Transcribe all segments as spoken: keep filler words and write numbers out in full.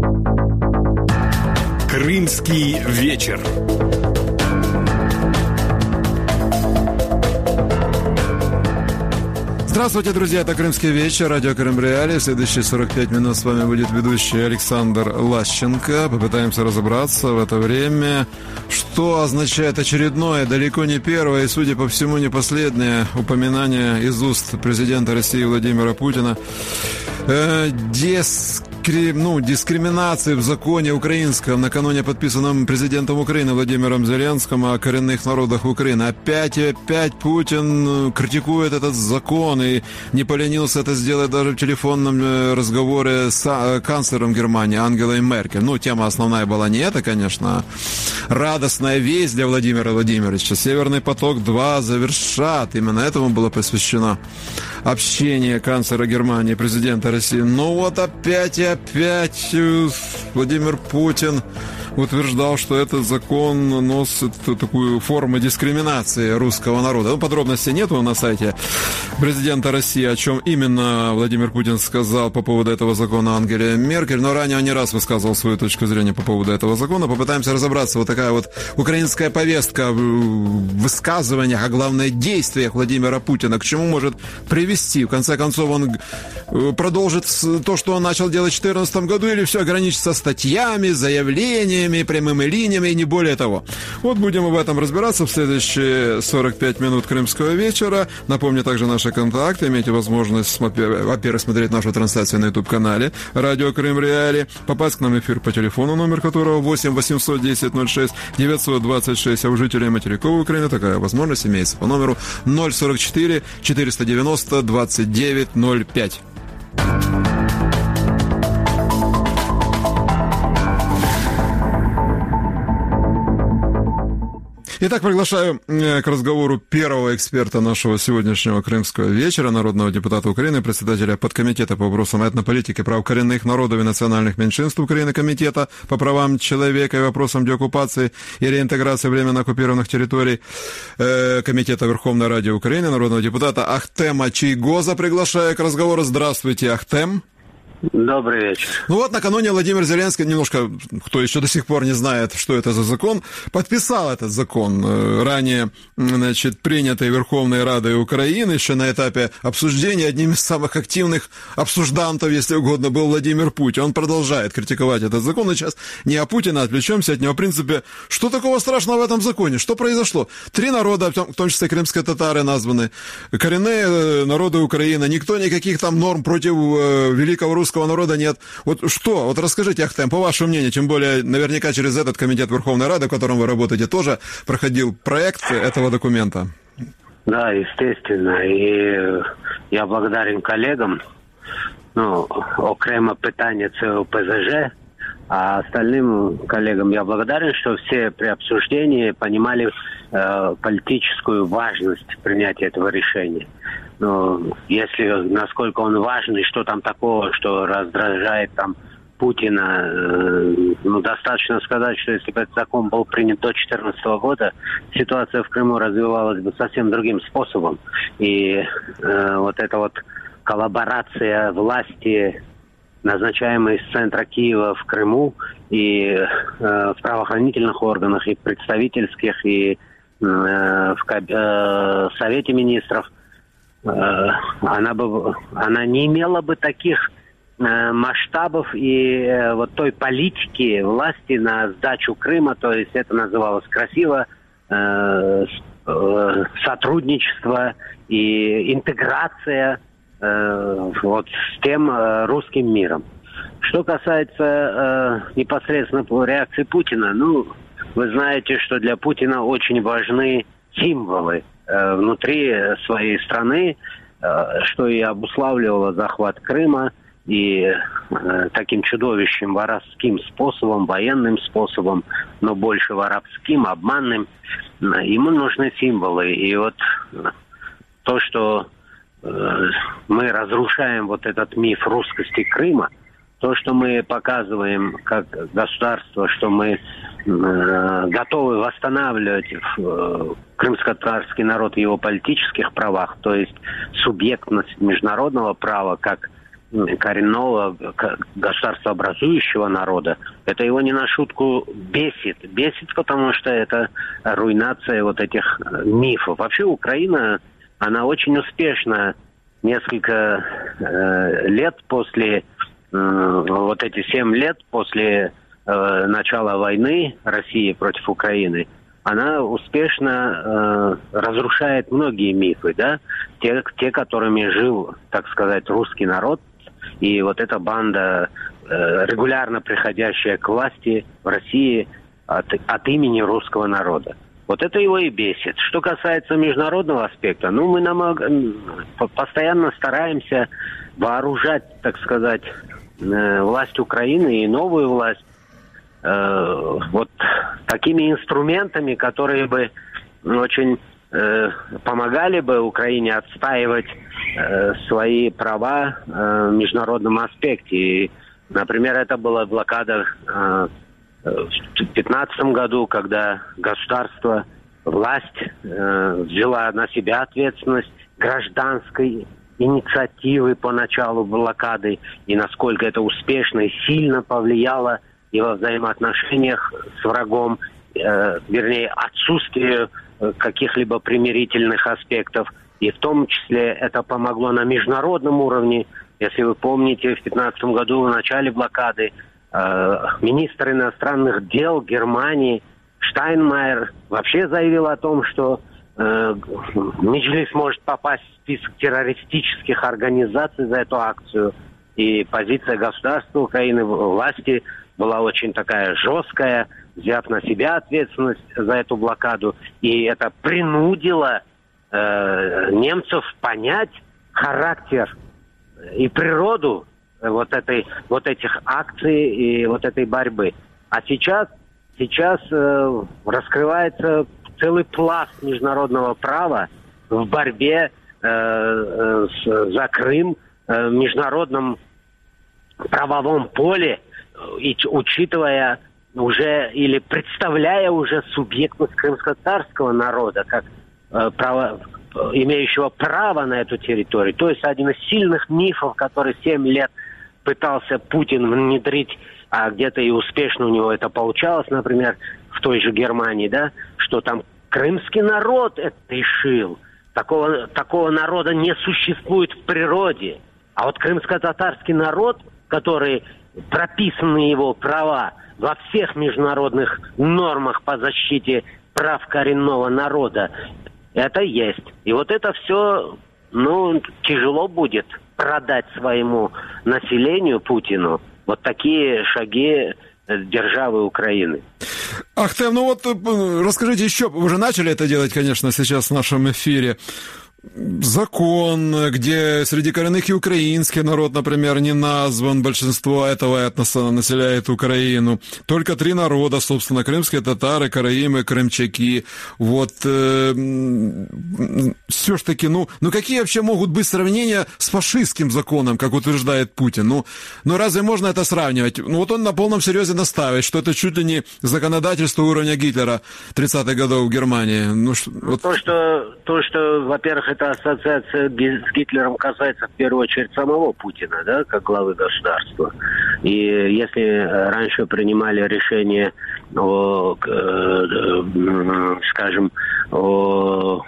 Крымский вечер. Здравствуйте, друзья, это «Крымский вечер», радио Крым Реалии. Следующие сорок пять минут с вами будет ведущий Александр Лащенко. Попытаемся разобраться в это время, что означает очередное, далеко не первое и, судя по всему, не последнее упоминание из уст президента России Владимира Путина э, дискриминации. Ну, дискриминации в законе украинском, накануне подписанном президентом Украины Владимиром Зеленским о коренных народах Украины. Опять и опять Путин критикует этот закон и не поленился это сделать даже в телефонном разговоре с канцлером Германии Ангелой Меркель. Ну, тема основная была не это, конечно, а радостная весть для Владимира Владимировича. Северный поток-два завершат. Именно этому было посвящено общение канцлера Германии и президента России. Ну вот опять и опять Владимир Путин утверждал, что этот закон носит такую форму дискриминации русского народа. Ну, подробностей нету на сайте президента России, о чем именно Владимир Путин сказал по поводу этого закона Ангеле Меркель, но ранее он не раз высказывал свою точку зрения по поводу этого закона. Попытаемся разобраться. Вот такая вот украинская повестка в высказываниях, а главное действиях Владимира Путина, к чему может привести. В конце концов, он продолжит то, что он начал делать в две тысячи четырнадцатом году, или все ограничится статьями, заявлениями, прямыми линиями и не более того. Вот будем об этом разбираться в следующие сорок пять минут Крымского вечера. Напомню также наши контакты. Имейте возможность, во-первых, смотреть нашу трансляцию на YouTube-канале «Радио Крым Реалии», попасть к нам в эфир по телефону, номер которого восемь восемьсот десять ноль шесть девятьсот двадцать шесть, а у жителей материковой Украины такая возможность имеется по номеру ноль сорок четыре четыреста девяносто двадцать девять ноль пять. Итак, приглашаю к разговору первого эксперта нашего сегодняшнего крымского вечера, народного депутата Украины, председателя подкомитета по вопросам этнополитики, прав коренных народов и национальных меньшинств Украины, комитета по правам человека и вопросам деоккупации и реинтеграции временно оккупированных территорий, э, комитета Верховной Ради Украины, народного депутата Ахтема Чийгоза. Приглашаю к разговору. Здравствуйте, Ахтем. Добрый вечер. Ну вот, накануне Владимир Зеленский, немножко, кто еще до сих пор не знает, что это за закон, подписал этот закон, ранее, значит, принятый Верховной Радой Украины, еще на этапе обсуждения. Одним из самых активных обсуждантов, если угодно, был Владимир Путин. Он продолжает критиковать этот закон, и сейчас не о Путине, отвлечемся от него. В принципе, что такого страшного в этом законе? Что произошло? Три народа, в том числе крымские татары названы, коренные народы Украины, никто никаких там норм против великого русского русского народа нет. Вот что? Вот расскажите, Ахтем, по вашему мнению, тем более наверняка через этот комитет Верховной Рады, в котором вы работаете, тоже проходил проект этого документа. Да, естественно. И я благодарен коллегам. Ну, окремо питание це ОПЗЖ, а остальным коллегам я благодарен, что все при обсуждении понимали э, политическую важность принятия этого решения. Но если, насколько он важный, что там такого, что раздражает там Путина, э, ну, достаточно сказать, что если бы этот закон был принят до две тысячи четырнадцатого года, ситуация в Крыму развивалась бы совсем другим способом. И э, вот эта вот коллаборация власти, назначаемой с центра Киева в Крыму, и э, в правоохранительных органах, и представительских, и э, в э, Совете министров, она бы, она не имела бы таких э, масштабов и э, вот той политики власти на сдачу Крыма, то есть это называлось красиво э, э, сотрудничество и интеграция э, вот с тем э, русским миром. Что касается э, непосредственно реакции Путина, ну, вы знаете, что для Путина очень важны символы внутри своей страны, что и обуславливало захват Крыма, и э, таким чудовищным воровским способом, военным способом, но больше воровским, обманным, ему нужны символы. И вот то, что э, мы разрушаем вот этот миф русскости Крыма, то, что мы показываем как государство, что мы э, готовы восстанавливать э, крымско-татарский народ в его политических правах, то есть субъектность международного права как коренного государствообразующего народа, это его не на шутку бесит. Бесит, потому что это руйнация вот этих мифов. Вообще Украина, она очень успешно несколько э, лет после, э, вот эти семь лет после э, начала войны России против Украины, она успешно э, разрушает многие мифы, да, те, те, которыми жил, так сказать, русский народ. И вот эта банда, э, регулярно приходящая к власти в России от, от имени русского народа. Вот это его и бесит. Что касается международного аспекта, ну, мы намного, постоянно стараемся вооружать, так сказать, э, власть Украины и новую власть э, вот такими инструментами, которые бы очень э, помогали бы Украине отстаивать э, свои права э, в международном аспекте. И, например, это была блокада э, в две тысячи пятнадцатом году, когда государство, власть э, взяла на себя ответственность гражданской инициативы по началу блокады, и насколько это успешно и сильно повлияло и во взаимоотношениях с врагом, э, вернее, отсутствие э, каких-либо примирительных аспектов. И в том числе это помогло на международном уровне. Если вы помните, в две тысячи пятнадцатом году в начале блокады э, министр иностранных дел Германии Штайнмайер вообще заявил о том, что э, Меджлис может попасть в список террористических организаций за эту акцию. И позиция государства Украины, власти, была очень такая жесткая, взяв на себя ответственность за эту блокаду. И это принудило э, немцев понять характер и природу вот этой, вот этих акций и вот этой борьбы. А сейчас, сейчас э, раскрывается целый пласт международного права в борьбе э, э, с, за Крым э, в международном правовом поле, и учитывая уже или представляя уже субъектность крымско-татарского народа как э, право, имеющего право на эту территорию. То есть один из сильных мифов, который семь лет пытался Путин внедрить, а где-то и успешно у него это получалось, например, в той же Германии, да, что там крымский народ это решил. Такого, такого народа не существует в природе. А вот крымско-татарский народ, который прописаны его права во всех международных нормах по защите прав коренного народа, это есть. И вот это все, ну, тяжело будет продать своему населению, Путину, вот такие шаги державы Украины. Ахтем, ну вот расскажите еще, вы уже начали это делать, конечно, сейчас в нашем эфире. Закон, где среди коренных и украинский народ, например, не назван, большинство этого этноса населяет Украину. Только три народа, собственно, крымские татары, караимы, крымчаки. Вот э, все ж таки, ну, ну какие вообще могут быть сравнения с фашистским законом, как утверждает Путин? Ну, ну разве можно это сравнивать? Ну вот он на полном серьезе настаивает, что это чуть ли не законодательство уровня Гитлера тридцатых годов в Германии. Ну, вот... то, что, то, что, во-первых, эта ассоциация с Гитлером касается в первую очередь самого Путина, да, как главы государства. И если раньше принимали решение о, скажем, о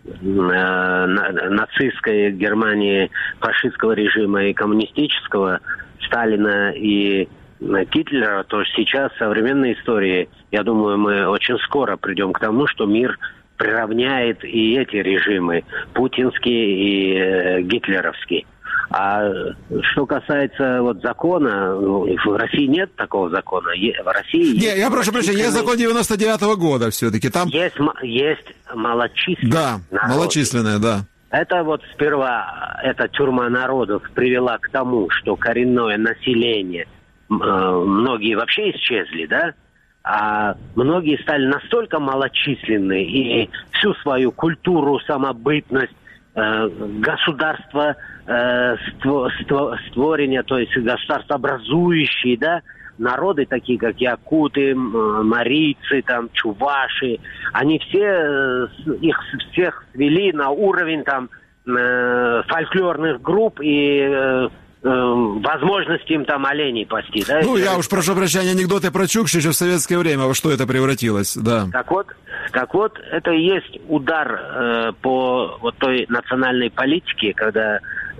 нацистской Германии, фашистского режима и коммунистического, Сталина и Гитлера, то сейчас в современной истории, я думаю, мы очень скоро придем к тому, что мир приравняет и эти режимы, путинский и э, гитлеровский. А что касается вот закона, ну, в России нет такого закона. Е- в России Не, я прошу прощения, есть закон девяносто девятого года все-таки. Там... Есть, есть малочисленный Да, народ. малочисленная, да. Это вот сперва, эта тюрьма народов привела к тому, что коренное население, э, многие вообще исчезли, да? А многие стали настолько малочисленны и всю свою культуру, самобытность, э, государство э, ство, ство, створения, то есть государствообразующие, да, народы, такие как якуты, марийцы, там, чуваши, они все, их всех свели на уровень там э, фольклорных групп и э, возможности им там оленей пасти, да? Ну, я уж прошу прощения, анекдоты про Чукчи еще в советское время, во что это превратилось, да. Так вот, так вот, это и есть удар э, по вот той национальной политике, когда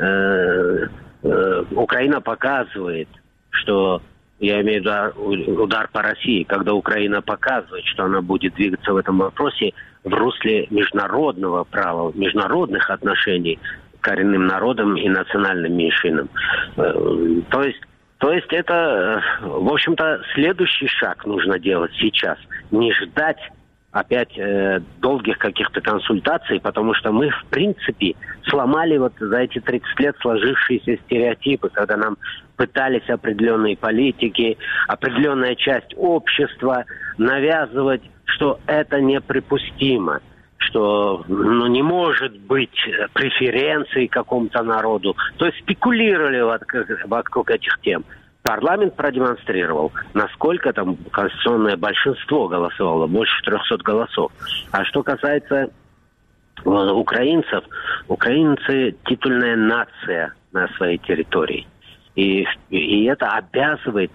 э, э, Украина показывает, что, я имею в виду удар по России, когда Украина показывает, что она будет двигаться в этом вопросе в русле международного права, международных отношений коренным народам и национальным меньшинам. То есть, то есть это, в общем-то, следующий шаг нужно делать сейчас. Не ждать опять э, долгих каких-то консультаций, потому что мы, в принципе, сломали вот за эти тридцать лет сложившиеся стереотипы, когда нам пытались определенные политики, определенная часть общества навязывать, что это неприпустимо, что ну, не может быть преференций какому-то народу. То есть спекулировали вокруг этих тем. Парламент продемонстрировал, насколько там конституционное большинство голосовало, больше трехсот голосов. А что касается украинцев, украинцы титульная нация на своей территории. И, и это обязывает,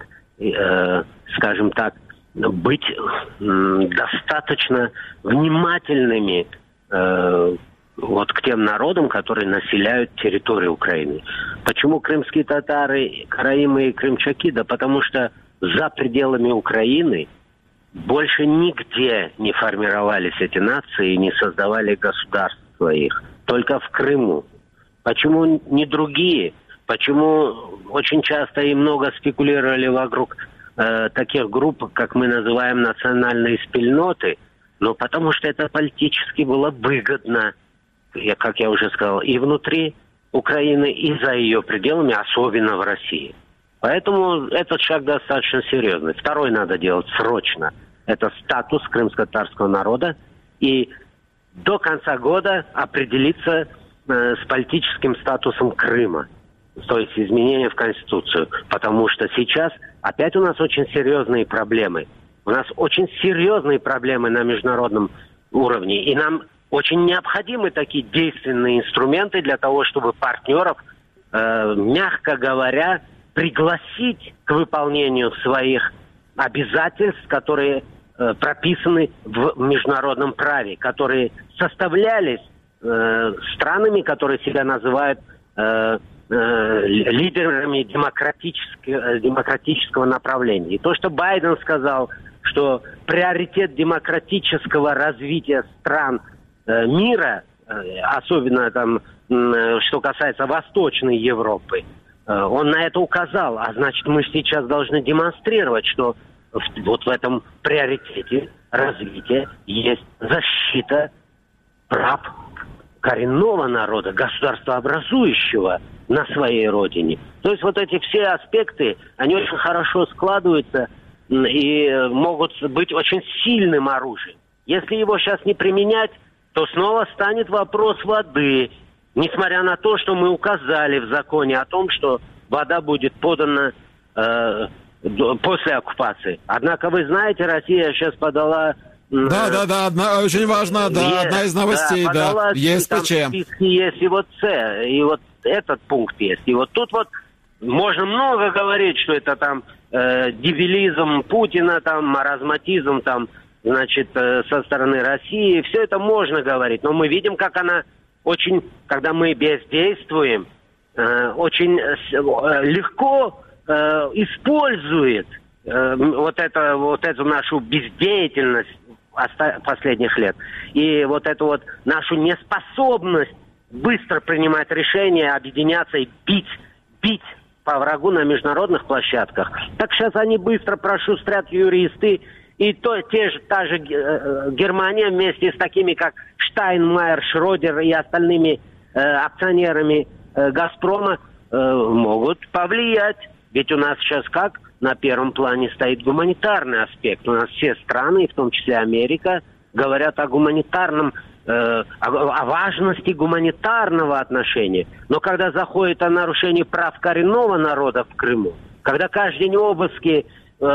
э, скажем так, быть э, достаточно внимательными э, вот к тем народам, которые населяют территорию Украины. Почему крымские татары, караимы и крымчаки? Да потому что за пределами Украины больше нигде не формировались эти нации и не создавали государств своих. Только в Крыму. Почему не другие? Почему очень часто и много спекулировали вокруг э, таких групп, как мы называем национальные спільноти? Ну, потому что это политически было выгодно, я, как я уже сказал, и внутри Украины, и за ее пределами, особенно в России. Поэтому этот шаг достаточно серьезный. Второй надо делать срочно. Это статус крымско-татарского народа. И до конца года определиться э, с политическим статусом Крыма. То есть изменения в Конституцию. Потому что сейчас опять у нас очень серьезные проблемы. У нас очень серьезные проблемы на международном уровне. И нам очень необходимы такие действенные инструменты для того, чтобы партнеров, э, мягко говоря, пригласить к выполнению своих обязательств, которые э, прописаны в международном праве, которые составлялись э, странами, которые себя называют э, э, лидерами демократического, демократического направления. И то, что Байден сказал, что приоритет демократического развития стран мира, особенно там, что касается Восточной Европы, он на это указал. А значит, мы сейчас должны демонстрировать, что вот в этом приоритете развития есть защита прав коренного народа, государствообразующего на своей родине. То есть вот эти все аспекты, они очень хорошо складываются и могут быть очень сильным оружием. Если его сейчас не применять, то снова станет вопрос воды. Несмотря на то, что мы указали в законе о том, что вода будет подана э, после оккупации. Однако, вы знаете, Россия сейчас подала... Э, да, да, да, одна, очень важно, да, е, одна из новостей, да, да ЕСПЧ. Там в списке есть и вот С, и вот этот пункт есть. И вот тут вот можно много говорить, что это там э, дебилизм Путина, там, маразматизм, там, значит, со стороны России. Все это можно говорить, но мы видим, как она очень, когда мы бездействуем, э, очень э, легко э, использует э, вот, это, вот эту нашу бездеятельность последних лет. И вот эту вот нашу неспособность быстро принимать решения, объединяться и бить, бить по врагу на международных площадках. Так сейчас они быстро прошустрят юристы. И то, те же, та же э, Германия вместе с такими, как Штайнмайер, Шрёдер и остальными э, акционерами э, «Газпрома» э, могут повлиять. Ведь у нас сейчас как? На первом плане стоит гуманитарный аспект. У нас все страны, в том числе Америка, говорят о гуманитарном, э, о, о важности гуманитарного отношения. Но когда заходит о нарушении прав коренного народа в Крыму, когда каждый день обыски,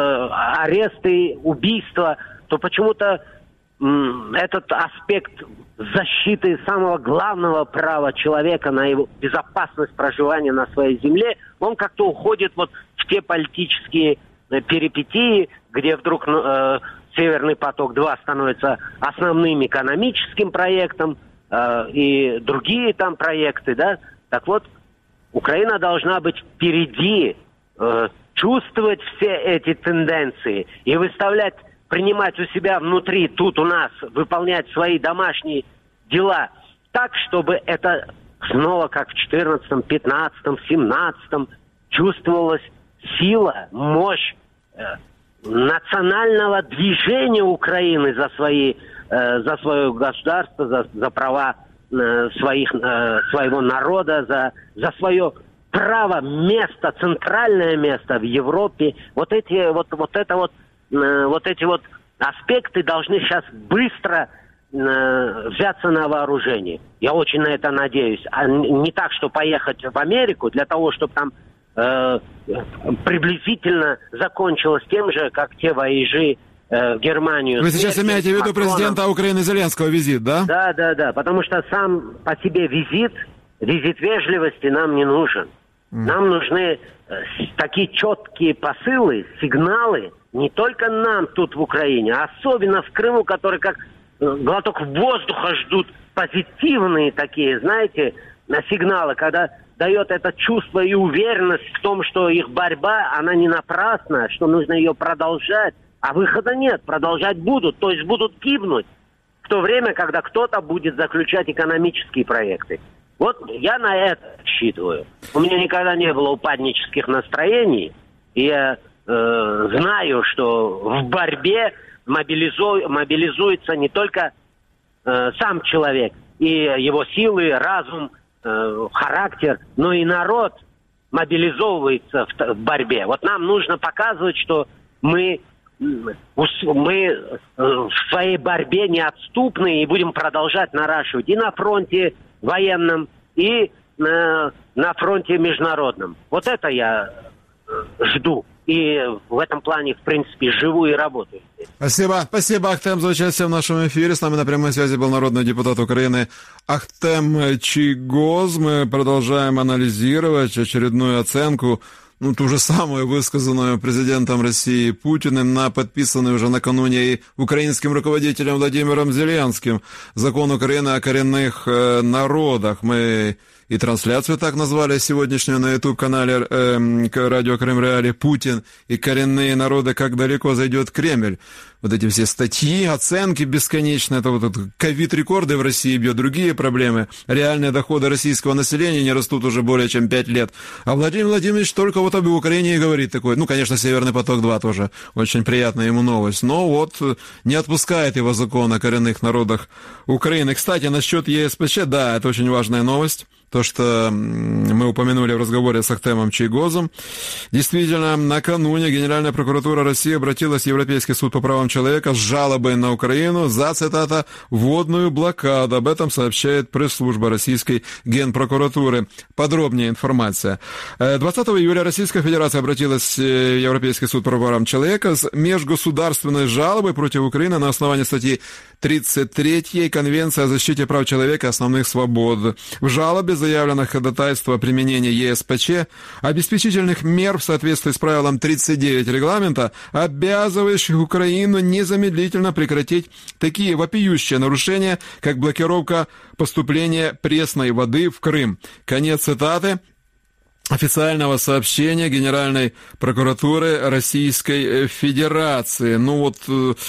аресты, убийства, то почему-то м, этот аспект защиты самого главного права человека на его безопасность проживания на своей земле, он как-то уходит вот в те политические перипетии, где вдруг э, Северный поток-два становится основным экономическим проектом, э, и другие там проекты, да. Так вот, Украина должна быть впереди, э, чувствовать все эти тенденции и выставлять, принимать у себя внутри, тут у нас, выполнять свои домашние дела так, чтобы это снова, как в четырнадцатом, пятнадцатом, семнадцатом, чувствовалась сила, мощь э, национального движения Украины за свои, э, за свое государство, за, за права э, своих, э, своего народа, за, за свое право, место, центральное место в Европе. Вот эти вот, вот это вот вот эти вот аспекты должны сейчас быстро э, взяться на вооружение. Я очень на это надеюсь. А не так, что поехать в Америку для того, чтобы там э, приблизительно закончилось тем же, как те воежи э, в Германию. Вы сейчас имеете в виду президента Украины Зеленского визит, да? Да, да, да. Потому что сам по себе визит, визит вежливости нам не нужен. Mm. Нам нужны э, такие четкие посылы, сигналы, не только нам тут в Украине, а особенно в Крыму, которые как глоток воздуха ждут позитивные такие, знаете, сигналы, когда дает это чувство и уверенность в том, что их борьба, она не напрасна, что нужно ее продолжать, а выхода нет, продолжать будут, то есть будут гибнуть в то время, когда кто-то будет заключать экономические проекты. Вот я на это рассчитываю. У меня никогда не было упаднических настроений, и я э, знаю, что в борьбе мобилизу... мобилизуется не только э, сам человек и его силы, разум, э, характер, но и народ мобилизовывается в, в борьбе. Вот нам нужно показывать, что мы, мы в своей борьбе неотступны и будем продолжать наращивать и на фронте военном, и на, на фронте международном. Вот это я жду. И в этом плане, в принципе, живу и работаю. Спасибо. Спасибо, Ахтем, за участие в нашем эфире. С нами на прямой связи был народный депутат Украины Ахтем Чийгоз. Мы продолжаем анализировать очередную оценку, ну, ту же самую, высказанную президентом России Путиным на подписанный уже накануне и украинским руководителем Владимиром Зеленским закон Украины о коренных э, народах. Мы и трансляцию так назвали сегодняшнюю на YouTube-канале э, радио Крым Реали «Путин и коренные народы. Как далеко зайдет Кремль». Вот эти все статьи, оценки бесконечные, это вот ковид-рекорды в России бьет, другие проблемы. Реальные доходы российского населения не растут уже более чем пять лет. А Владимир Владимирович только вот об Украине и говорит такой. Ну, конечно, Северный поток-два тоже очень приятная ему новость. Но вот не отпускает его закон о коренных народах Украины. Кстати, насчет ЕСПЧ, да, это очень важная новость. То, что мы упомянули в разговоре с Ахтемом Чийгозом. Действительно, накануне Генеральная прокуратура России обратилась в Европейский суд по правам человека с жалобой на Украину за, цитата, «водную блокаду». Об этом сообщает пресс-служба Российской Генпрокуратуры. Подробнее информация. двадцатого июля Российская Федерация обратилась в Европейский суд по правам человека с межгосударственной жалобой против Украины на основании статьи тридцать третьей Конвенции о защите прав человека и основных свобод. В жалобе заявлено ходатайство о применении ЕСПЧ, обеспечительных мер в соответствии с правилом тридцать девять регламента, обязывающих Украину незамедлительно прекратить такие вопиющие нарушения, как блокировка поступления пресной воды в Крым. Конец цитаты официального сообщения Генеральной прокуратуры Российской Федерации. Ну вот,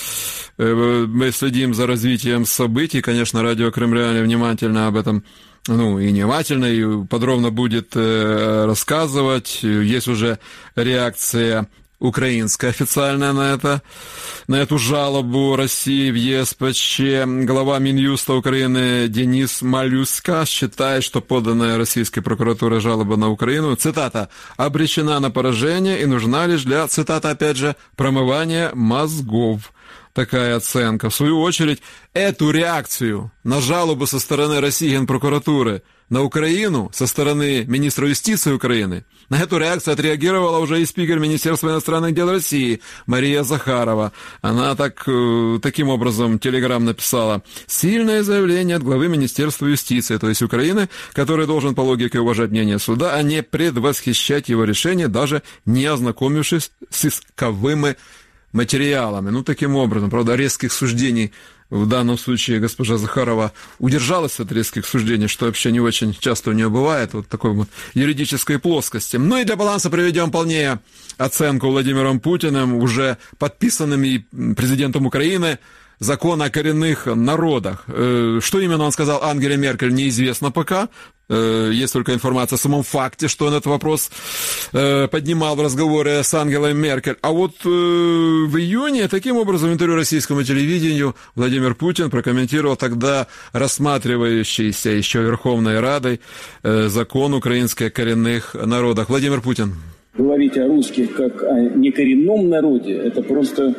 э, мы следим за развитием событий. Конечно, радио Крым Реали внимательно об этом, ну, и внимательно, и подробно будет э, рассказывать. Есть уже реакция украинская официальная на это, на эту жалобу России в ЕСПЧ. Глава Минюста Украины Денис Малюська считает, что поданная российской прокуратурой жалоба на Украину, цитата, «обречена на поражение и нужна лишь для», цитата, опять же, «промывания мозгов». Такая оценка. В свою очередь, эту реакцию на жалобу со стороны России Генпрокуратуры на Украину со стороны министра юстиции Украины. На эту реакцию отреагировала уже и спикер Министерства иностранных дел России Мария Захарова. Она так, таким образом телеграм написала: «Сильное заявление от главы Министерства юстиции, то есть Украины, который должен по логике уважать мнение суда, а не предвосхищать его решение, даже не ознакомившись с исковыми материалами». Ну, таким образом, правда, резких суждений в данном случае госпожа Захарова удержалась от резких суждений, что вообще не очень часто у нее бывает, вот такой вот юридической плоскости. Ну и для баланса приведем полнее оценку Владимиром Путиным, уже подписанными президентом Украины, закон о коренных народах. Что именно он сказал Ангеле Меркель, неизвестно пока. Есть только информация о самом факте, что он этот вопрос поднимал в разговоре с Ангелой Меркель. А вот в июне таким образом в интервью российскому телевидению Владимир Путин прокомментировал тогда рассматривающийся еще Верховной Радой закон украинских коренных народах. Владимир Путин. Говорить о русских как о некоренном народе, это просто...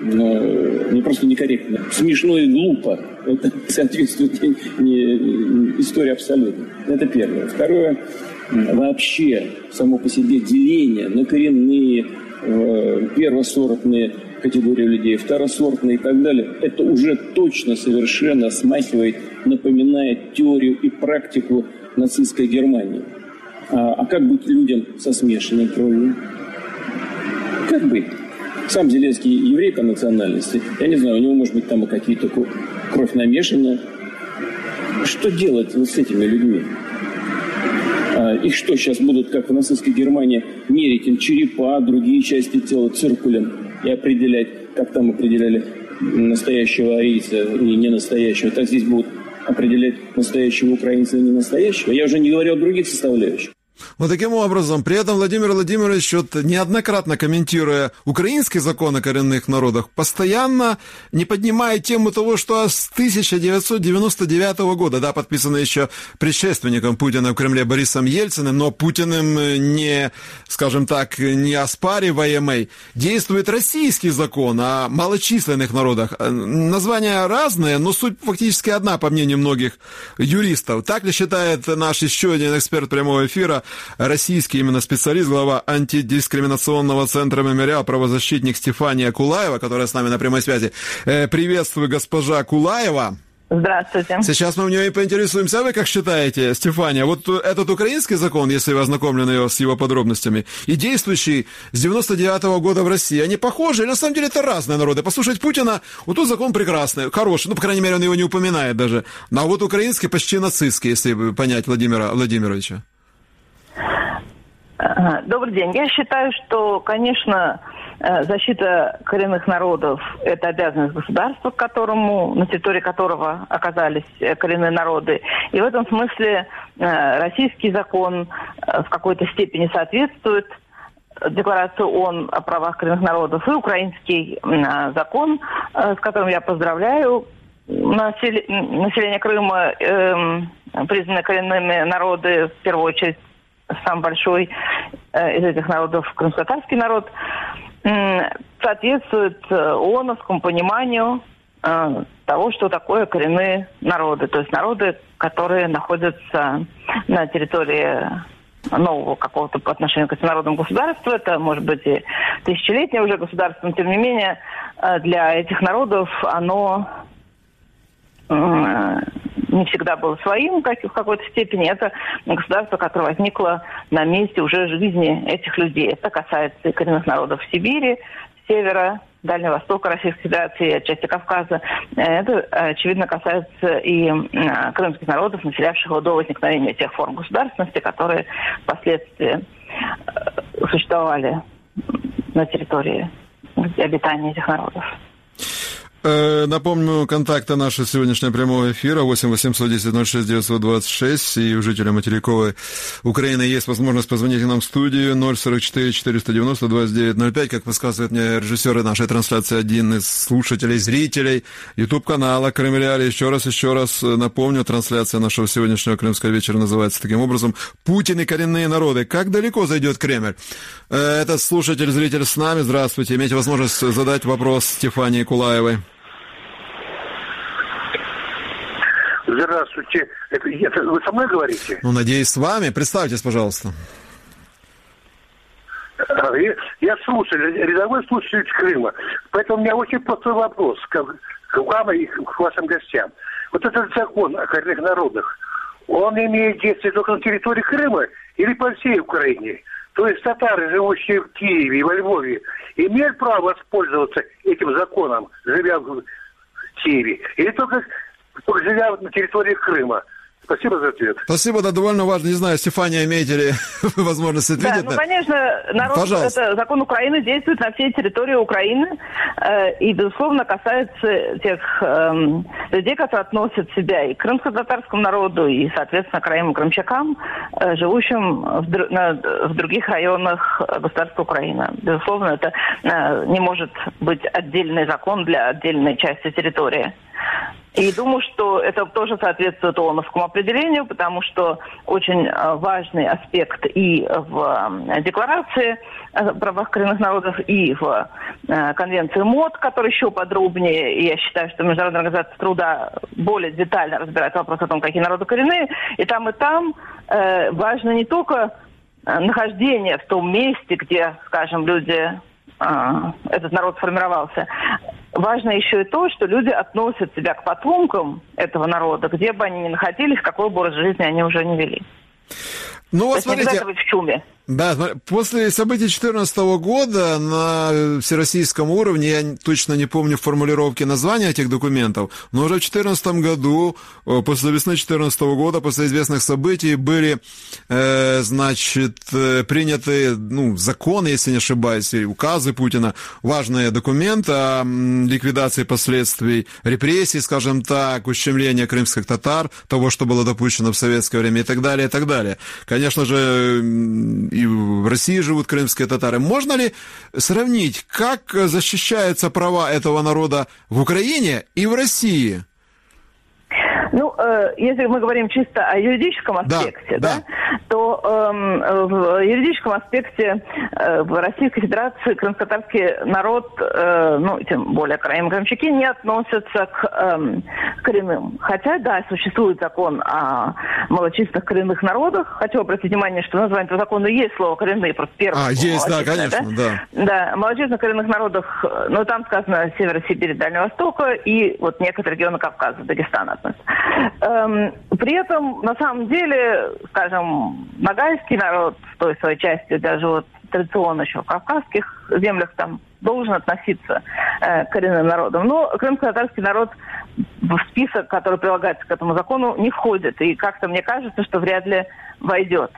не просто некорректно, смешно и глупо. Это соответствует не, не истории абсолютно. Это первое. Второе, вообще само по себе деление на коренные, э, первосортные категории людей, второсортные и так далее, это уже точно совершенно смахивает, напоминает теорию и практику нацистской Германии. А, а как быть людям со смешанной кровью? Как быть? Сам Зеленский еврей по национальности. Я не знаю, у него, может быть, там и какие-то кровь намешанная. Что делать вот с этими людьми? А, их что, сейчас будут, как в нацистской Германии, мерить им черепа, другие части тела циркулем и определять, как там определяли настоящего арийца и не настоящего. Так здесь будут определять настоящего украинца и не настоящего. Я уже не говорю о других составляющих. Вот таким образом, при этом Владимир Владимирович, вот, неоднократно комментируя украинский закон о коренных народах, постоянно не поднимает тему того, что с тысяча девятьсот девяносто девятого года, да, подписано еще предшественником Путина в Кремле Борисом Ельциным, но Путиным не, скажем так, не оспариваемый, действует российский закон о малочисленных народах. Названия разные, но суть фактически одна, по мнению многих юристов. Так ли считает наш еще один эксперт прямого эфира, российский именно специалист, глава антидискриминационного центра «Мемориал», правозащитник Стефания Кулаева, которая с нами на прямой связи. Приветствую, госпожа Кулаева. Здравствуйте. Сейчас мы в нее и поинтересуемся. А вы как считаете, Стефания, вот этот украинский закон, если вы ознакомлены с его подробностями, и действующий с девяносто девятого года в России, они похожи? Или на самом деле это разные народы? Послушать Путина, вот тут закон прекрасный, хороший, ну, по крайней мере, он его не упоминает даже. А вот украинский почти нацистский, если понять Владимира Владимировича. Добрый день. Я считаю, что, конечно, защита коренных народов – это обязанность государства, к которому, на территории которого оказались коренные народы. И в этом смысле российский закон в какой-то степени соответствует Декларации ООН о правах коренных народов, и украинский закон, с которым я поздравляю население Крыма, признанные коренными народы, в первую очередь, самый большой э, из этих народов, крымско-татарский народ, э, соответствует э, ООНовскому пониманию э, того, что такое коренные народы. То есть народы, которые находятся на территории нового какого-то по отношению к этим народам государства. Это, может быть, и тысячелетнее уже государство, но, тем не менее, э, для этих народов оно... Э, не всегда было своим как, в какой-то степени. Это государство, которое возникло на месте уже жизни этих людей. Это касается и коренных народов Сибири, севера, Дальнего Востока Российской Федерации, отчасти Кавказа. Это, очевидно, касается и крымских народов, населявших до возникновения тех форм государственности, которые впоследствии существовали на территории обитания этих народов. Напомню, контакты нашего сегодняшнего прямого эфира восемь восемьсот десять ноль шесть девятьсот двадцать шесть, и у жителя материковой Украины есть возможность позвонить нам в студию ноль сорок четыре четыреста девяносто двадцать девять ноль пять, как подсказывает мне режиссеры нашей трансляции, один из слушателей, зрителей YouTube-канала Крым Реали. Еще раз, еще раз напомню, трансляция нашего сегодняшнего Крымского вечера называется таким образом: «Путин и коренные народы. Как далеко зайдет Кремль?» Этот слушатель, зритель с нами. Здравствуйте. Имеете возможность задать вопрос Стефании Кулаевой. Здравствуйте. Это, это вы со мной говорите? Ну, надеюсь, с вами. Представьтесь, пожалуйста. Я, я слушатель, рядовой слушатель Крыма. Поэтому у меня очень простой вопрос к, к вам и к вашим гостям. Вот этот закон о коренных народах, он имеет действие только на территории Крыма или по всей Украине? То есть татары, живущие в Киеве и во Львове, имеют право воспользоваться этим законом, живя в Киеве? Или только, только живя на территории Крыма? Спасибо за ответ. Спасибо, да, довольно важно. Не знаю, Стефания, имеете ли вы возможность ответить? Да, ну, конечно, народ, это, закон Украины действует на всей территории Украины э, и, безусловно, касается тех э, людей, которые относят себя и к крымско-татарскому народу, и, соответственно, краевым крымчакам, э, живущим в, др- на, в других районах государства Украины. Безусловно, это э, не может быть отдельный закон для отдельной части территории. И думаю, что это тоже соответствует ООНовскому определению, потому что очень важный аспект и в Декларации о правах коренных народов, и в Конвенции МОД, которая еще подробнее, и я считаю, что Международная организация труда более детально разбирает вопрос о том, какие народы коренные. И там, и там важно не только нахождение в том месте, где, скажем, люди... этот народ сформировался. Важно еще и то, что люди относят себя к потомкам этого народа, где бы они ни находились, какой бы образ жизни они уже не вели. Ну, вот смотрите, не обязательно быть в чуме. Да, после событий две тысячи четырнадцатого года на всероссийском уровне, я точно не помню формулировки названия этих документов, но уже в две тысячи четырнадцатом году, после весны две тысячи четырнадцатого года, после известных событий, были, э, значит, приняты, ну, законы, если не ошибаюсь, и указы Путина, важные документы о ликвидации последствий репрессий, скажем так, ущемления крымских татар, того, что было допущено в советское время и так далее, и так далее. Конечно же, и в России живут крымские татары. Можно ли сравнить, как защищаются права этого народа в Украине и в России? Ну, э, если мы говорим чисто о юридическом аспекте, да, да, да, то э, в юридическом аспекте э, в Российской Федерации крымско-татарский народ, э, ну, тем более краевые крымчаки, не относятся к э, коренным. Хотя, да, существует закон о малочисленных коренных народах. Хочу обратить внимание, что в названии этого закона есть слово «коренные», просто первое. А, есть, да, конечно, да. Да, да, малочисленных коренных народах, ну, там сказано Севера Сибири, Дальнего Востока и вот некоторые регионы Кавказа, Дагестана относятся. Эм, при этом, на самом деле, скажем, ногайский народ в той своей части, даже вот традиционно еще в кавказских землях, там должен относиться э, к коренным народам. Но крымско-татарский народ в список, который прилагается к этому закону, не входит. И как-то мне кажется, что вряд ли войдет.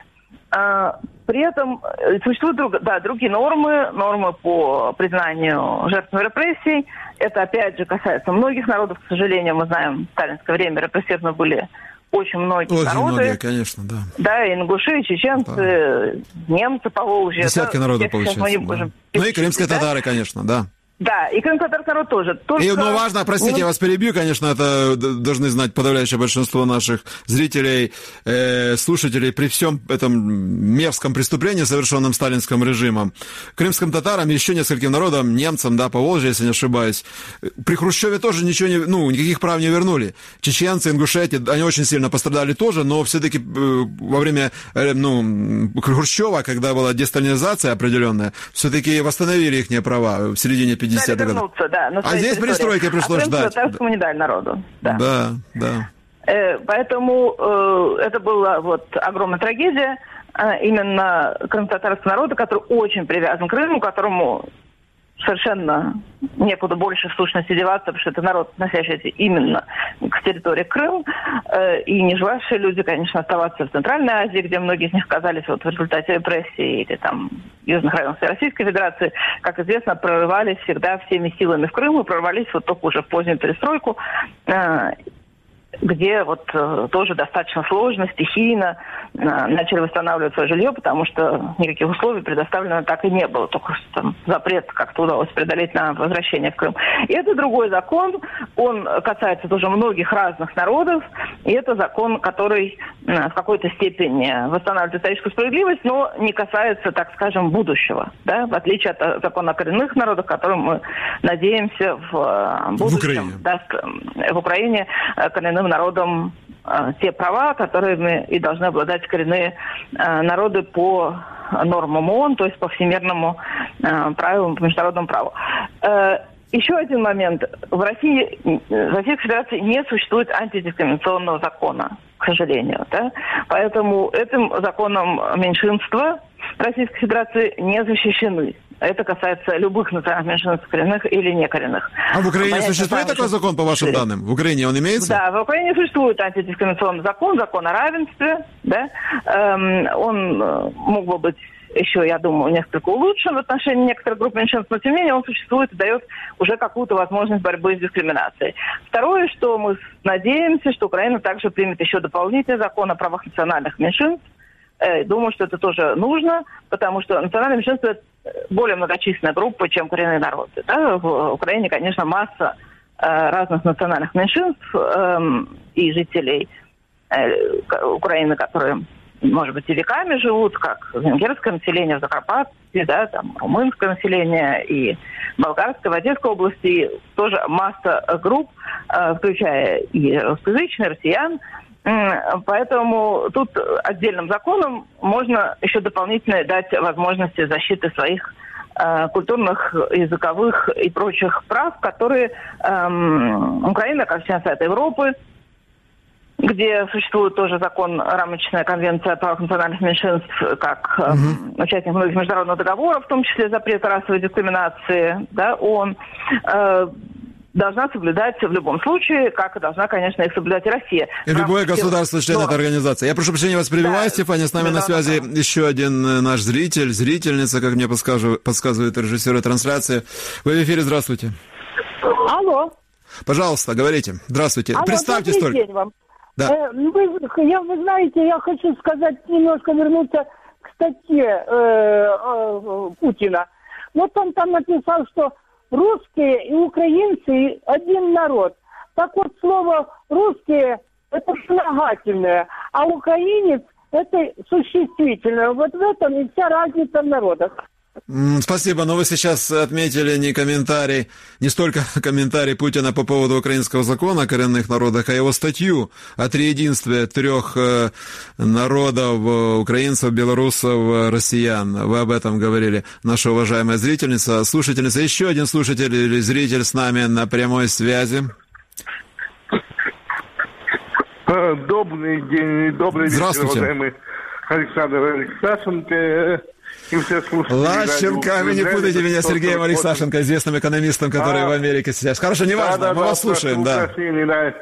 Э, при этом существуют друг, да, другие нормы, нормы по признанию жертвами репрессий. Это, опять же, касается многих народов. К сожалению, мы знаем, в сталинское время репрессированы были очень многие очень народы. Многие, конечно, да. Да, и ингуши, и чеченцы, да. Немцы, Поволжье. Десятки да, народов, получается. Да. Ну и крымские да? татары, конечно, да. Да, и крымско-татарский народ тоже. Только... И, ну, важно, простите, ну... я вас перебью, конечно, это должны знать подавляющее большинство наших зрителей, э, слушателей, при всем этом мерзком преступлении, совершенном сталинским режимом, крымским татарам и еще нескольким народам, немцам, да, Поволжье, если не ошибаюсь, при Хрущеве тоже ничего не, ну, никаких прав не вернули. Чеченцы, ингушети, они очень сильно пострадали тоже, но все-таки э, во время, э, ну, Хрущева, когда была десталинизация определенная, все-таки восстановили их права в середине пятидесятых. Вернуться, да, а здесь территории. перестройки пришлось а ждать. Татарскому не дали народу. Да, да. да. Э, поэтому э, это была вот огромная трагедия э, именно крымско-татарского народа, который очень привязан к Крыму, которому совершенно некуда больше в сущности деваться, потому что это народ, относящийся именно к территории Крым, э, и не желающие люди, конечно, оставаться в Центральной Азии, где многие из них оказались вот в результате репрессий или там южных районов Российской Федерации, как известно, прорывались всегда всеми силами в Крым и прорвались вот только уже в позднюю перестройку, э, где вот э, тоже достаточно сложно, стихийно э, начали восстанавливать свое жилье, потому что никаких условий предоставлено так и не было. Только там, запрет как-то удалось преодолеть на возвращение в Крым. И это другой закон, он касается тоже многих разных народов, и это закон, который э, в какой-то степени восстанавливает историческую справедливость, но не касается, так скажем, будущего, да? В отличие от закона о коренных народах, которым мы надеемся в э, будущем, в Украине, даст, в Украине коренным народам те права, которыми и должны обладать коренные народы по нормам ООН, то есть по всемирному праву, по международному праву. Еще один момент. В России, в Российской Федерации не существует антидискриминационного закона, к сожалению. Да? Поэтому этим законом меньшинства Российской Федерации не защищены. Это касается любых национальных меньшинств, коренных или некоренных. А в Украине Понятно, существует такой что... закон, по вашим данным? В Украине он имеется? Да, в Украине существует антидискриминационный закон, закон о равенстве. Да? Эм, он мог бы быть еще, я думаю, несколько улучшен в отношении некоторых групп меньшинств, но тем не менее он существует и дает уже какую-то возможность борьбы с дискриминацией. Второе, что мы надеемся, что Украина также примет еще дополнительный закон о правах национальных меньшинств. Думаю, что это тоже нужно, потому что национальные меньшинства – это более многочисленная группа, чем коренные народы. Да? В Украине, конечно, масса э, разных национальных меньшинств э, и жителей э, Украины, которые, может быть, и веками живут, как венгерское население в Закарпатье, да, там, румынское население и болгарское в Одесской области, и тоже масса групп, э, включая и русскоязычных, россиян. Поэтому тут отдельным законом можно еще дополнительно дать возможности защиты своих э, культурных, языковых и прочих прав, которые э, Украина, как член Совета Европы, где существует тоже закон, рамочная конвенция о правах национальных меньшинств, как э, mm-hmm. участник многих международных договоров, в том числе запрет расовой дискриминации, да, он э, должна соблюдать в любом случае, как и должна, конечно, их соблюдать и Россия. И любое государство, член этой организации. Я прошу прощения, вас перебиваю, да, Стефания. С нами да, на связи да. еще один наш зритель, зрительница, как мне подсказывает, подсказывает режиссеры трансляции. Вы в эфире, здравствуйте. Алло. Пожалуйста, говорите. Здравствуйте. Алло, представьтесь только. День вам. Да. Э, вы, я, вы знаете, я хочу сказать, немножко вернуться к статье э, э, Путина. Вот он там написал, что русские и украинцы один народ. Так вот, слово «русские» – это прилагательное, а украинец – это существительное. Вот в этом и вся разница в народах. Спасибо, но вы сейчас отметили не комментарий, не столько комментарий Путина по поводу украинского закона о коренных народах, а его статью о триединстве трех народов, украинцев, белорусов, россиян. Вы об этом говорили, наша уважаемая зрительница, слушательница. Еще один слушатель или зритель с нами на прямой связи. Добрый день, добрый вечер, уважаемый Александр Алексашенко. Лащенко, вы не путайте меня с Сергеем Алексашенко, известным экономистом, который а, в Америке сейчас. Хорошо, неважно, да, да, мы да, вас слушаем, да. да.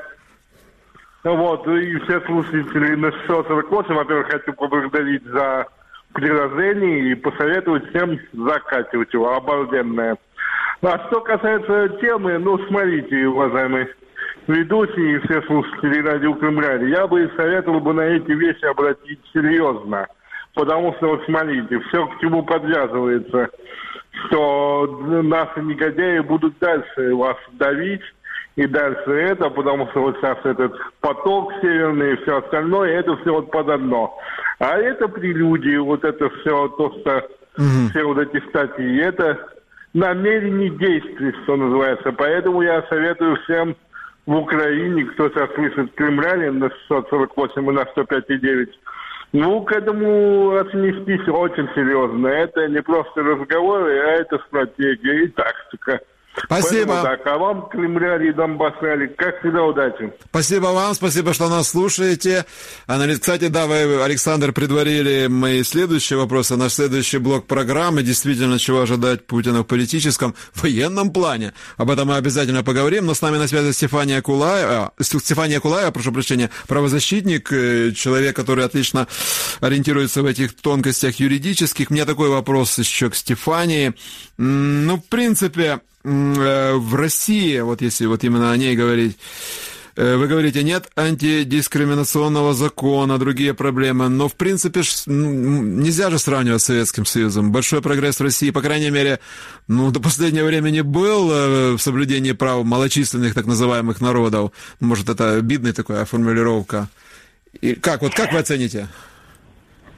Вот, и все слушатели на шестьсот сорок восемь, во-первых, хочу поблагодарить за предложение и посоветовать всем закатывать его, обалденное. А что касается темы, ну, смотрите, уважаемые ведущие и все слушатели радио Кремля, я бы советовал бы на эти вещи обратить серьезно. Потому что, вот смотрите, все к чему подвязывается, что наши негодяи будут дальше вас давить, и дальше это, потому что вот сейчас этот поток северный и все остальное, это все вот под одно. А это прелюдия, вот это все, то, что mm-hmm. все вот эти статьи, это намерение действий, что называется. Поэтому я советую всем в Украине, кто сейчас слышит Кремлянин на шестьсот сорок восемь и на сто пять и девять, ну, к этому отнестись очень серьезно. Это не просто разговоры, а это стратегия и тактика. Спасибо. Так, а вам, кремляне и донбассяне, как всегда, удачи. Спасибо вам, спасибо, что нас слушаете. Анализ... Кстати, да, вы, Александр, предварили мои следующие вопросы. Наш следующий блок программы. Действительно, чего ожидать Путина в политическом, военном плане. Об этом мы обязательно поговорим. Но с нами на связи Стефания Кулаева, Стефания Кулаева, прошу прощения, правозащитник, человек, который отлично ориентируется в этих тонкостях юридических. У меня такой вопрос еще к Стефании. Ну, в принципе, в России, вот если вот именно о ней говорить, вы говорите, нет антидискриминационного закона, другие проблемы, но в принципе нельзя же сравнивать с Советским Союзом. Большой прогресс в России, по крайней мере, ну, до последнего времени был в соблюдении прав малочисленных так называемых народов. Может, это обидная такая формулировка. И как, вот как вы оцените?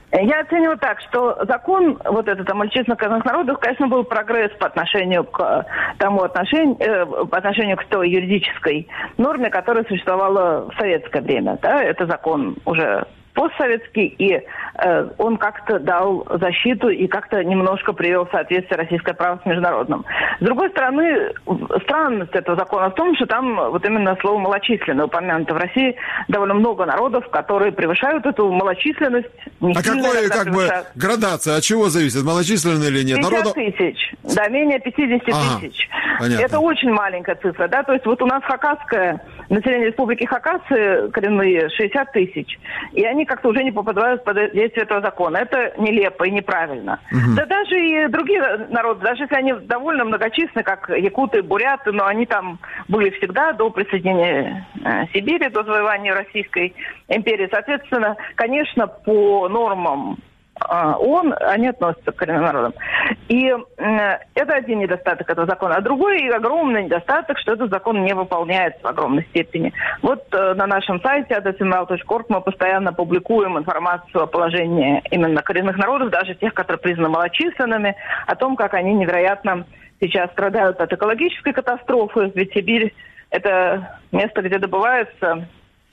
Я оцениваю так, что закон, вот этот о малочисленных коренных народах, конечно, был прогресс по отношению к тому отношению, э, по отношению к той юридической норме, которая существовала в советское время. Да? Это закон уже постсоветский, и э, он как-то дал защиту и как-то немножко привел в соответствие российское право с международным. С другой стороны, странность этого закона в том, что там вот именно слово «малочисленное» упомянуто. В России довольно много народов, которые превышают эту малочисленность. А какой, как превышают. бы, градация? От чего зависит, малочисленный или нет? пятьдесят Народу... тысяч. Да, менее пятьдесят ага, тысяч. понятно. Это очень маленькая цифра, да, то есть вот у нас хакасское, население Республики Хакасия коренные шестьдесят тысяч, и они как-то уже не попадают под действие этого закона. Это нелепо и неправильно. Угу. Да даже и другие народы, даже если они довольно многочисленны, как якуты, буряты, но они там были всегда до присоединения э, Сибири, до завоевания Российской империи. Соответственно, конечно, по нормам ООН, они относятся к коренным народам. И э, это один недостаток этого закона. А другой огромный недостаток, что этот закон не выполняется в огромной степени. Вот э, на нашем сайте эй ди эс эм эл точка орг мы постоянно публикуем информацию о положении именно коренных народов, даже тех, которые признаны малочисленными, о том, как они невероятно сейчас страдают от экологической катастрофы. Ведь Сибирь – это место, где добывается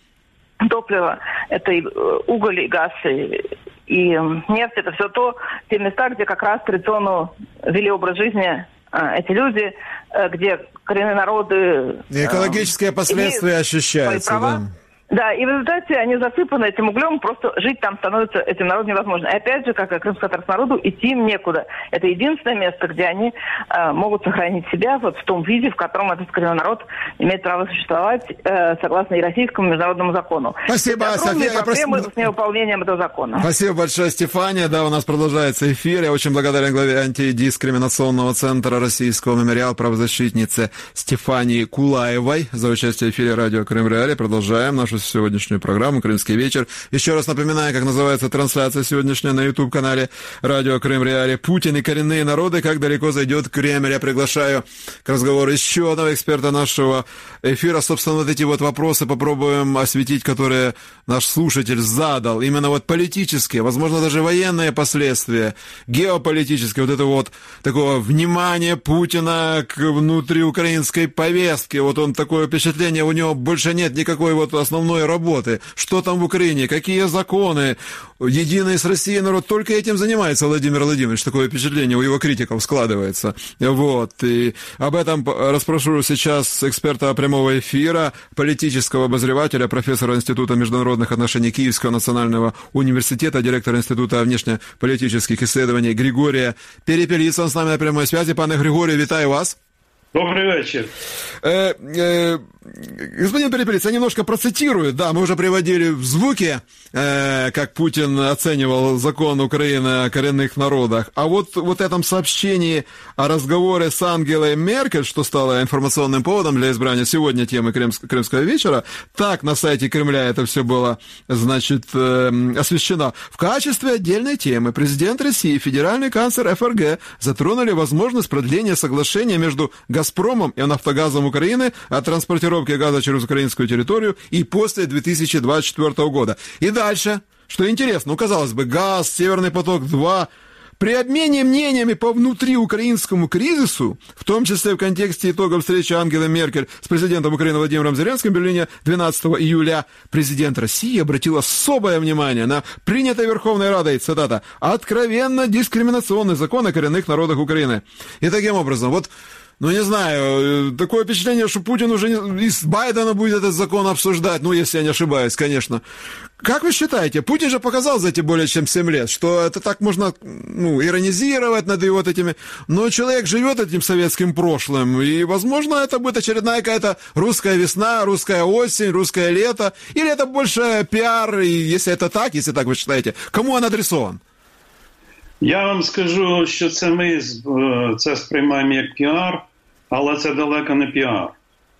топливо, это и уголь, и газ, и И нефть – это все то, те места, где как раз традиционно вели образ жизни э, эти люди, э, где коренные народы… Э, и экологические последствия ощущаются, да. Да, и в результате они засыпаны этим углем, просто жить там становится этим народом невозможно. И опять же, как и крымско-татарскому народу, идти им некуда. Это единственное место, где они э, могут сохранить себя вот в том виде, в котором этот коренной народ имеет право существовать э, согласно и российскому и международному закону. Спасибо, София. Я проблемы просто... с невыполнением этого закона. Спасибо большое, Стефания. Да, у нас продолжается эфир. Я очень благодарен главе антидискриминационного центра Российского мемориала правозащитнице Стефании Кулаевой за участие в эфире радио Крым Реалии. Продолжаем нашу сегодняшнюю программу «Крымский вечер». Еще раз напоминаю, как называется трансляция сегодняшняя на YouTube-канале радио Крым Реалии. Путин и коренные народы. Как далеко зайдет Кремль? Я приглашаю к разговору еще одного эксперта нашего эфира. Собственно, вот эти вот вопросы попробуем осветить, которые наш слушатель задал. Именно вот политические, возможно, даже военные последствия, геополитические, вот это вот такого внимания Путина к внутриукраинской повестке. Вот он, такое впечатление, у него больше нет никакой вот основной работы. Что там в Украине, какие законы. Единый с Россией народ только этим занимается, Владимир Владимирович. Такое впечатление у его критиков складывается. Вот. И об этом расспрошу сейчас эксперта прямого эфира, политического обозревателя, профессора Института международных отношений Киевского национального университета, директора Института внешнеполитических исследований Григория Перепелица. Он с нами на прямой связи. Пане Григорию, витаю вас. Добрый вечер. Э, э, господин Перепелиц, я немножко процитирую. Да, мы уже приводили в звуки, э, как Путин оценивал закон Украины о коренных народах. А вот в вот этом сообщении о разговоре с Ангелой Меркель, что стало информационным поводом для избрания сегодня темы Крымск, Крымского вечера, так на сайте Кремля это все было, значит, э, освещено. В качестве отдельной темы президент России и федеральный канцлер эф эр гэ затронули возможность продления соглашения между «Газпромом» и «Нафтогазом» Украины о транспортировке газа через украинскую территорию и после две тысячи двадцать четвёртого года. И дальше, что интересно, ну, казалось бы, газ, «Северный поток-два», при обмене мнениями по внутриукраинскому кризису, в том числе в контексте итогов встречи Ангелы Меркель с президентом Украины Владимиром Зеленским в Берлине двенадцатого июля, президент России обратил особое внимание на принятый Верховной Радой, цитата, «откровенно дискриминационный закон о коренных народах Украины». И таким образом, вот, ну, не знаю, такое впечатление, что Путин уже и с Байдена будет этот закон обсуждать, ну, если я не ошибаюсь, конечно. Как вы считаете, Путин же показал за эти более чем семь лет, что это так можно, ну, иронизировать над его вот этими... Но человек живет этим советским прошлым, и, возможно, это будет очередная какая-то русская весна, русская осень, русское лето, или это больше пиар, и если это так, если так вы считаете, кому он адресован? Я вам скажу, що це ми це сприймаємо як піар, але це далеко не піар.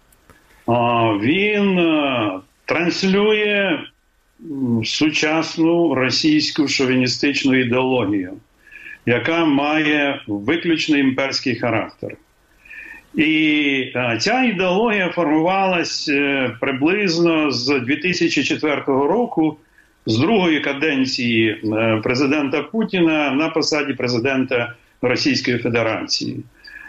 Він транслює сучасну російську шовіністичну ідеологію, яка має виключно імперський характер. І ця ідеологія формувалась приблизно з дві тисячі четвертого року, з другої каденції президента Путіна на посаді президента Російської Федерації.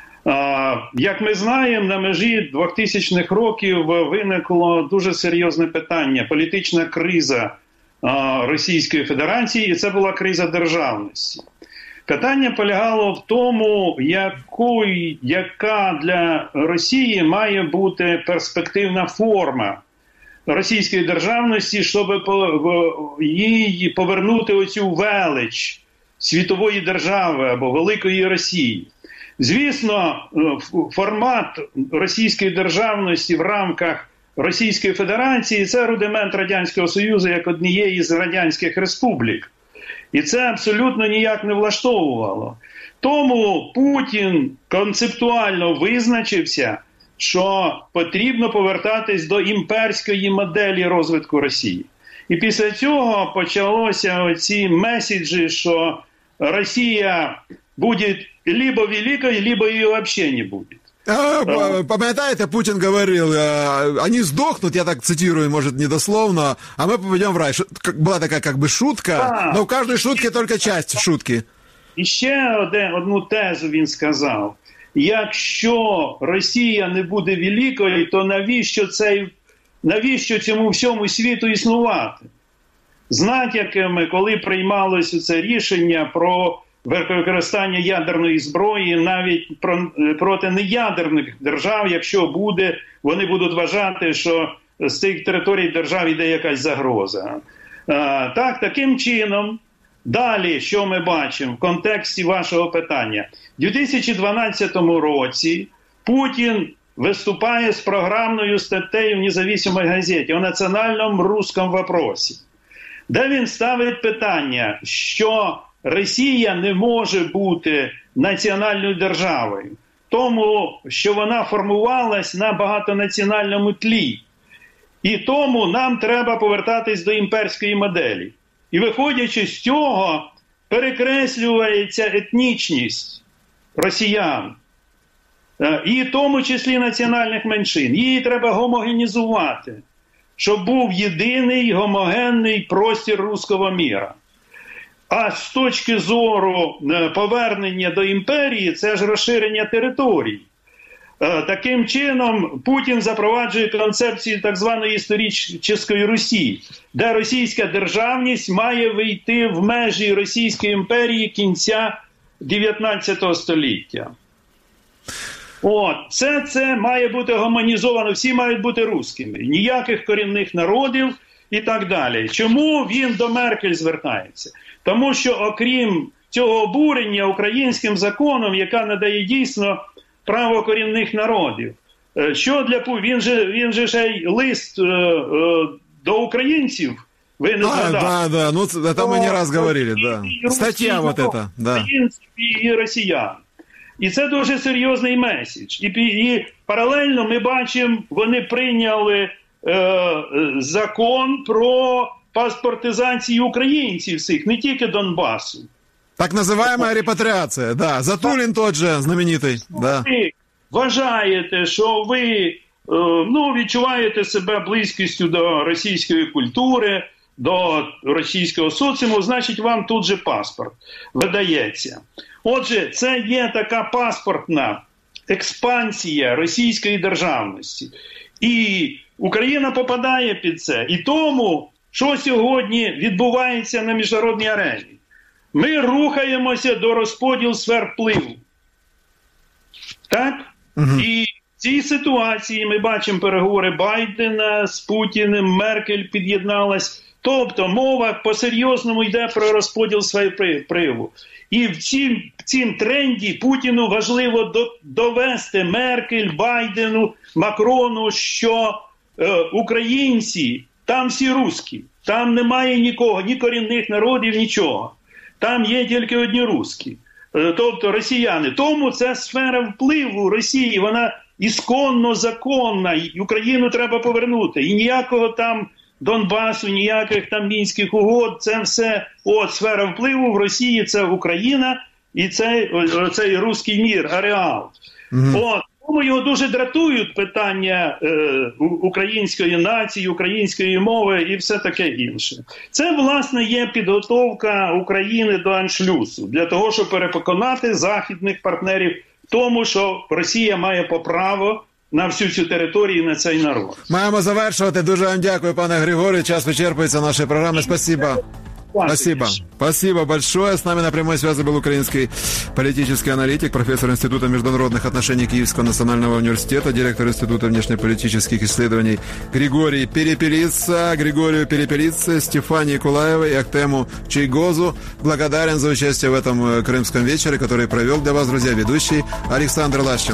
Як ми знаємо, на межі двохтисячних років виникло дуже серйозне питання – політична криза Російської Федерації, і це була криза державності. Питання полягало в тому, яку, яка для Росії має бути перспективна форма російської державності, щоб їй повернути оцю велич світової держави або великої Росії. Звісно, формат російської державності в рамках Російської Федерації – це рудимент Радянського Союзу як однієї з радянських республік. І це абсолютно ніяк не влаштовувало. Тому Путін концептуально визначився, що потрібно повертатись до імперської моделі розвитку Росії. І після цього почалося оці меседжі, що Росія буде либо великой, либо ее вообще не будет. Пам'ятаєте, Путин говорил, они сдохнут, я так цитирую, может, недословно, а мы попадем в рай. Была такая как бы шутка, да. Но в каждой шутке только часть шутки. І ще одну тезу він сказав. Якщо Росія не буде великою, то навіщо, цей, навіщо цьому всьому світу існувати? З натяками, коли приймалося це рішення про використання ядерної зброї навіть про, проти неядерних держав, якщо буде, вони будуть вважати, що з цих територій держав йде якась загроза. А, так, таким чином, далі, що ми бачимо в контексті вашого питання. У дві тисячі дванадцятому році Путін виступає з програмною статтею в независимій газеті о національному русскому вопросі, де він ставить питання, що Росія не може бути національною державою, тому що вона формувалась на багатонаціональному тлі. І тому нам треба повертатись до імперської моделі. І виходячи з цього, перекреслюється етнічність росіян, і в тому числі національних меншин. Її треба гомогенізувати, щоб був єдиний гомогенний простір руського міра. А з точки зору повернення до імперії, це ж розширення територій. Таким чином, Путін запроваджує концепцію так званої історичної Русі, де російська державність має вийти в межі Російської імперії кінця дев'ятнадцятого століття. От, це, це має бути гомонізовано, всі мають бути русскими, ніяких корінних народів і так далі. Чому він до Меркель звертається? Тому що, окрім цього обурення українським законом, яка надає дійсно право корінних народів, що для він же, він же ще й лист е, е, до українців, ви не згадали. Да, да, ну це там ми не раз говорили, да. Стаття вот эта, да. Українців і росіян. І це дуже серйозний меседж. І, і паралельно ми бачимо, вони прийняли е, закон про паспортизацію українців всіх, не тільки Донбасу. Так називаємо репатріація, да. Затулін тот же знаменитий. Да. Ви вважаєте, що ви е, ну, відчуваєте себе близькістю до російської культури, до російського соціуму, значить вам тут же паспорт видається. Отже, це є така паспортна експансія російської державності. І Україна попадає під це. І тому, що сьогодні відбувається на міжнародній арені? Ми рухаємося до розподілу сфер впливу. Так? Угу. І в цій ситуації ми бачимо переговори Байдена з Путіним, Меркель під'єдналась. Тобто мова по-серйозному йде про розподіл сфер впливу. І в цім, в цім тренді Путіну важливо до, довести Меркель, Байдену, Макрону, що е, українці, там всі русські, там немає нікого, ні корінних народів, нічого. Там є тільки одні русські, е, тобто росіяни. Тому ця сфера впливу Росії, вона ісконно законна, і Україну треба повернути. І ніякого там Донбасу, ніяких там мінських угод, це все, от, сфера впливу в Росії, це Україна і цей, цей руський мір, ареал. Mm-hmm. От, Тому його дуже дратують питання е, української нації, української мови і все таке інше. Це, власне, є підготовка України до аншлюсу, для того, щоб переконати західних партнерів в тому, що Росія має право на всю цю територію і на цей народ. Маємо завершувати. Дуже вам дякую, пане Григорію. Час вичерпується нашої програми. Спасибо. Спасибо. Спасибо большое. С нами на прямой связи был украинский политический аналитик, профессор Института международных отношений Киевского национального университета, директор Института внешнеполитических исследований Григорий Перепелица. Григорию Перепелице, Стефании Кулаевой и Актему Чайгозу благодарен за участие в этом крымском вечере, который провел для вас, друзья, ведущий Александр Лащенко.